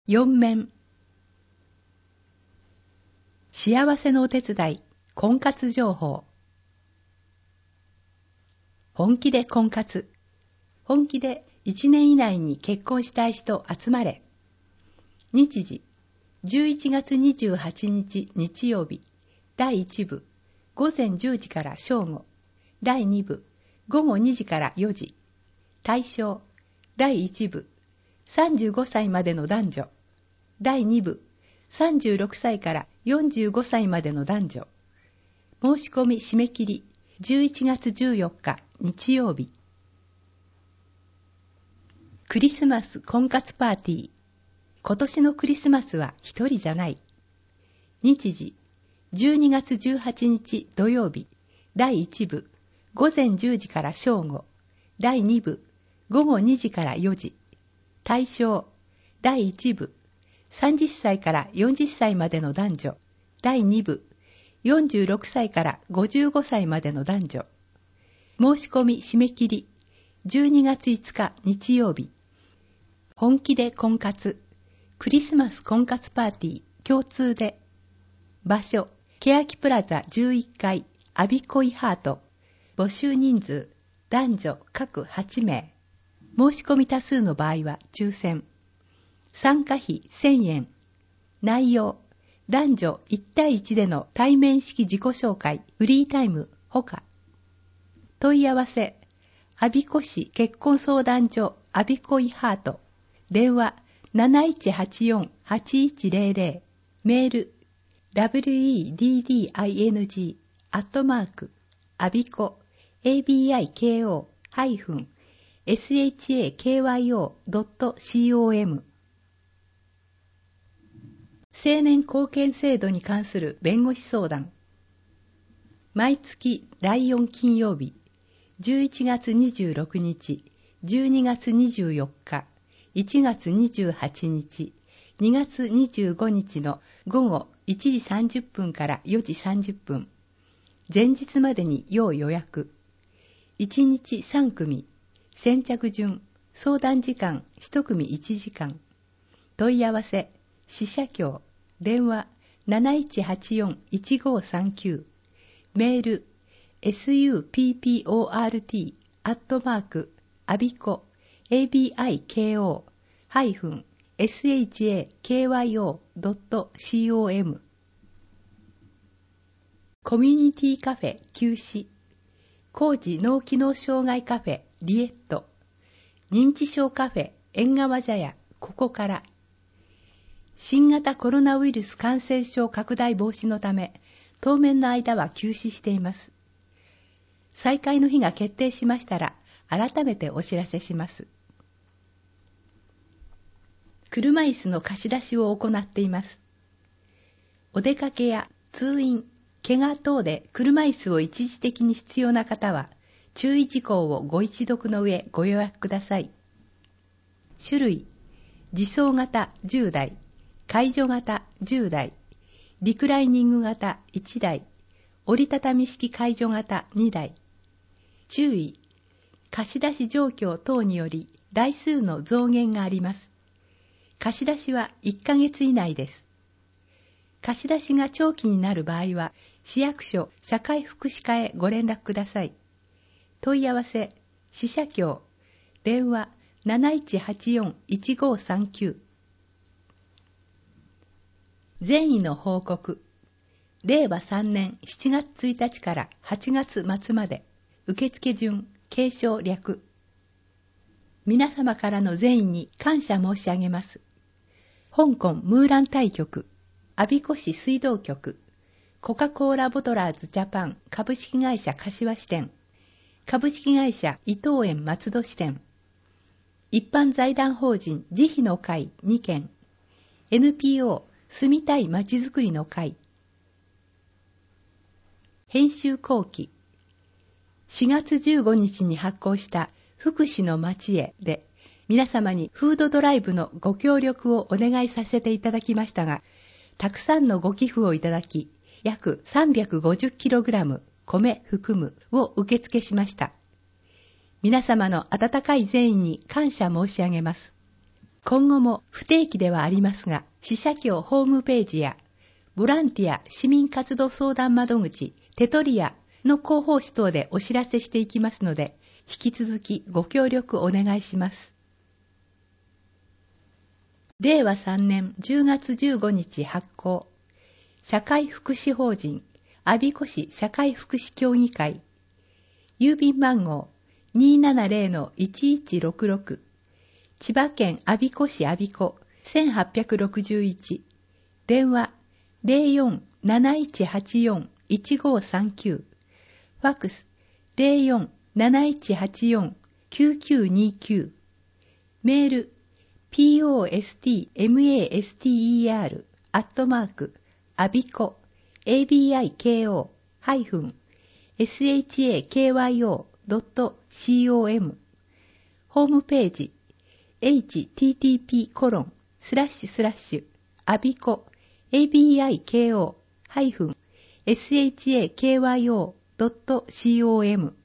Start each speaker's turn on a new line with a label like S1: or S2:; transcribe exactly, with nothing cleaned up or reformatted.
S1: よん面。幸せのお手伝い、婚活情報。本気で婚活。本気でいちねん以内に結婚したい人集まれ。日時、じゅういちがつにじゅうはちにち日曜日、だいいち部、ごぜんじゅうじから正午、だいに部、ごごにじからよじ。対象、だいいち部、さんじゅうごさいまでの男女。だいに部、さんじゅうろくさいからよんじゅうごさいまでの男女。申し込み締め切り、じゅういちがつじゅうよっか日曜日。クリスマス婚活パーティー。今年のクリスマスは一人じゃない。日時、じゅうにがつじゅうはちにち土曜日、だいいち部、ごぜんじゅうじから正午、だいに部、ごごにじからよじ。対象、だいいち部、さんじゅっさいからよんじゅっさいまでの男女。だいに部、よんじゅうろくさいからごじゅうごさいまでの男女。申し込み締め切り、じゅうにがついつか日曜日。本気で婚活、クリスマス婚活パーティー共通で。場所、欅プラザじゅういっかい、アビコイハート。募集人数、男女各はちめい。申し込み多数の場合は抽選。参加費せんえん。内容、男女いちたいいちでの対面式自己紹介、フリータイム、ほか。問い合わせ、我孫子市結婚相談所、我孫子イハート。電話、なないちはちよんはちいちぜろぜろ。メール、ダブリューイーディーディーアイエヌジー、アットマーク、アビコ、エービーアイケーオー、ハイフン、エスエイチエーケーワイオー ドットコム。成年後見制度に関する弁護士相談。毎月だいよん金曜日、じゅういちがつにじゅうろくにち、じゅうにがつにじゅうよっか、いちがつにじゅうはちにち、にがつにじゅうごにちの午後いちじさんじゅっぷんからよじさんじゅっぷん。前日までに要予約。いちにちさん組、先着順、相談時間いち組いちじかん。問い合わせ、支社協、電話なないちはちよんいちごさんきゅう、メール エスユーピーピーオーアールティー アットマークアビコ エービーアイケーオー ハイフン エスエイチエーケーワイオー ドットコム。コミュニティカフェ休止。高知脳機能障害カフェリエット。認知症カフェ縁側茶屋ここから。新型コロナウイルス感染症拡大防止のため、当面の間は休止しています。再開の日が決定しましたら、改めてお知らせします。車椅子の貸し出しを行っています。お出かけや通院、怪我等で車椅子を一時的に必要な方は、注意事項をご一読の上ご予約ください。種類、自走型じゅうだい、介助型じゅうだい、リクライニング型いちだい、折りたたみ式介助型にだい。注意、貸し出し状況等により台数の増減があります。貸し出しはいっかげつ以内です。貸し出しが長期になる場合は、市役所社会福祉課へご連絡ください。問い合わせ、支社協、電話なないちはちよんいちごさんきゅう。善意の報告。れいわさんねんしちがつついたちからはちがつ末まで、受付順、継承略。皆様からの善意に感謝申し上げます。香港ムーラン大局、我孫子市水道局、コカ・コーラボトラーズジャパン株式会社柏支店、株式会社伊藤園松戸支店、一般財団法人慈悲の会にけん、エヌピーオー 住みたいまちづくりの会。編集後期。しがつじゅうごにちに発行した福祉の街へで、皆様にフードドライブのご協力をお願いさせていただきましたが、たくさんのご寄付をいただき、約 さんびゃくごじゅっキログラム 米含むを受付しました。皆様の温かい善意に感謝申し上げます。 今後も不定期ではありますが、支社協ホームページや、ボランティア市民活動相談窓口テトリアの広報誌等でお知らせしていきますので、引き続きご協力お願いします。れいわさんねんじゅうがつじゅうごにち発行、社会福祉法人我孫子市社会福祉協議会、郵便番号 にーななぜろのいちいちろくろく、千葉県我孫子市我孫子せんはっぴゃくろくじゅういち、電話 ゼロよん なないちはちよん いちごさんきゅう、ファックス ゼロよん なないちはちよん きゅうきゅうにきゅう、メール postmaster アットマークアビコ エービーアイケーオー ハイフン シャキョ ドット コム、 ホームページ エイチティーティーピーコロンスラッシュスラッシュアビコ エービーアイケーオー ハイフン シャキョ ドット コム